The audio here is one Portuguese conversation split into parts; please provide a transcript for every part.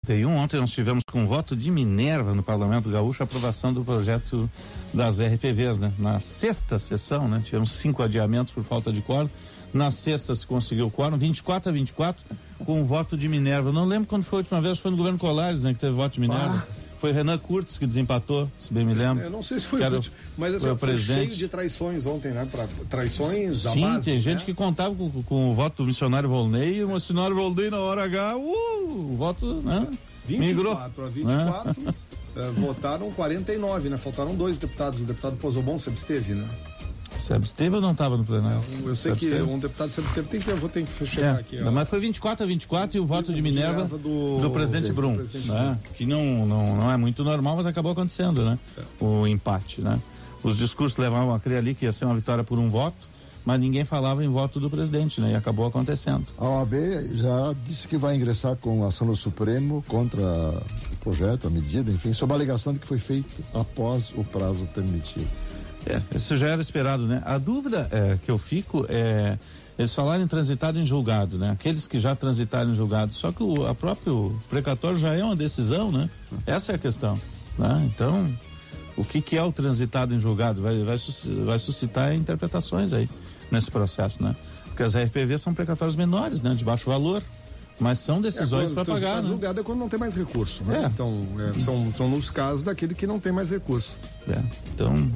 7h31, ontem nós tivemos com voto de Minerva no Parlamento Gaúcho a aprovação do projeto das RPVs, né? Na sexta sessão, né? Tivemos 5 adiamentos por falta de quórum. Na sexta se conseguiu o quórum, 24-24, com o voto de Minerva. Não lembro quando foi a última vez, foi no governo Colares, né? Que teve voto de Minerva. Foi Renan Curtis que desempatou, se bem me lembro. Eu não sei se foi o último, mas assim, foi cheio de traições ontem, né? Traições da base. Sim, tem gente que contava com o voto do missionário Volney, e o missionário Volney na hora H, o voto, né? 24 a 24, votaram 49, né? Faltaram 2 deputados, o deputado Pozobon se absteve, né? Se absteve ou não estava no plenário? Eu sei que um deputado se absteve, vou ter que chegar aqui. Mas foi 24-24 e o voto de Minerva do presidente Brum, né? Que não é muito normal, mas acabou acontecendo, né? O empate, né? Os discursos levavam a crer ali que ia ser uma vitória por um voto, mas ninguém falava em voto do presidente, né? E acabou acontecendo. A OAB já disse que vai ingressar com ação no Supremo contra o projeto, a medida, enfim, sob a alegação de que foi feito após o prazo permitido. Isso já era esperado, né? A dúvida que eu fico eles falaram em transitado em julgado, né? Aqueles que já transitaram em julgado, só que a próprio precatório já é uma decisão, né? Essa é a questão, né? Então, o que é o transitado em julgado? Vai suscitar interpretações aí nesse processo, né? Porque as RPVs são precatórios menores, né? De baixo valor, mas são decisões para pagar, né? Julgado é quando não tem mais recurso, né? Então, são nos casos daquele que não tem mais recurso. Então,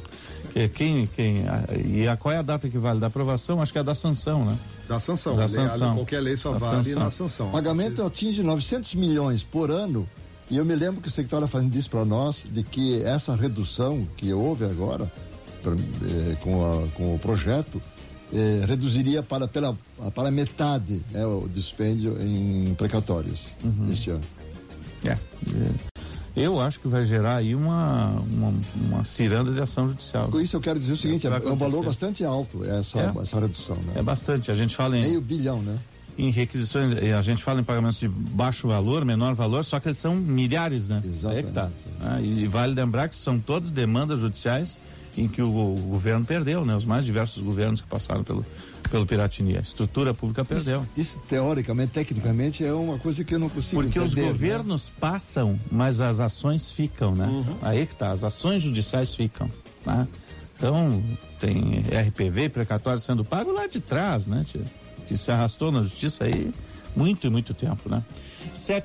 qual é a data que vale? Da aprovação? Acho que é a da sanção, né? Da sanção. Qualquer lei só vale na sanção. O pagamento atinge 900 milhões por ano, e eu me lembro que o secretário disse para nós de que essa redução que houve agora com o projeto reduziria para metade o dispêndio em precatórios neste ano. Eu acho que vai gerar aí uma ciranda de ação judicial. Com isso eu quero dizer o seguinte, é um valor bastante alto essa redução, né? É bastante, a gente fala em... meio bilhão, né? Em requisições, a gente fala em pagamentos de baixo valor, menor valor, só que eles são milhares, né? Exatamente. Aí que tá. E vale lembrar que são todas demandas judiciais em que o governo perdeu, né? Os mais diversos governos que passaram pelo Piratini. A estrutura pública perdeu. Isso teoricamente, tecnicamente, é uma coisa que eu não consigo entender. Porque os governos, né, passam, mas as ações ficam, né? Aí que tá, as ações judiciais ficam, né? Então, tem RPV, precatório sendo pago lá de trás, né? Que se arrastou na justiça aí muito e muito tempo, né?